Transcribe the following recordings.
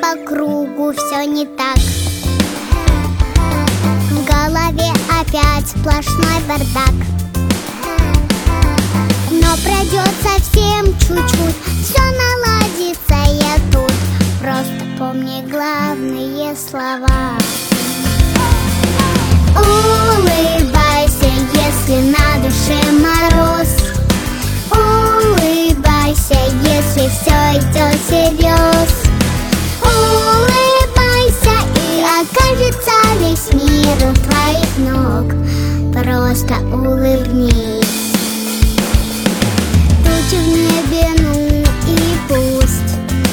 по кругу все не так. В голове опять сплошной бардак. Но пройдет совсем чуть-чуть, все наладится, я тут. Просто помни главные слова. Улыбайся, если на душе мороз. Улыбайся, если все идет всерьез. Улыбайся, и окажется весь мир у твоих ног. Просто улыбнись. Тучи в небе, ну и пусть.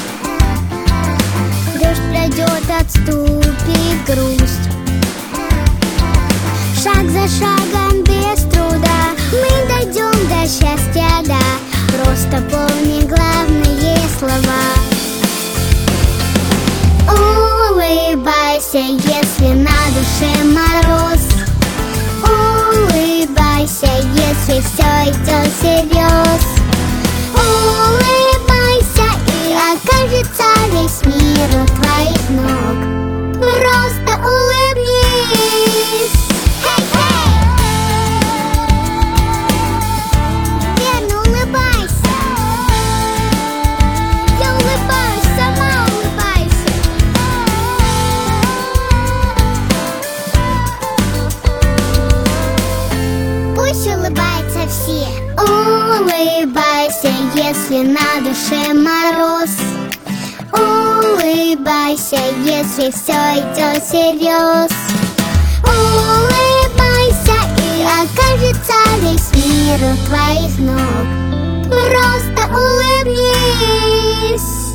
Дождь пройдет, отступит грусть. Шаг за шагом без труда мы дойдем до счастья, да. Просто помни главные слова. Улыбайся, если на душе мороз. Улыбайся, если все идет всерьез. Улыбайся, и окажется весь мир у твоих ног. Просто улыбнись. Верно, улыбайся. Я улыбаюсь, сама улыбайся. Пусть улыбаются все. Улыбайся, если на душе мороз. Улыбайся, если все идет всерьез. Улыбайся, и окажется весь мир у твоих ног. Просто улыбнись.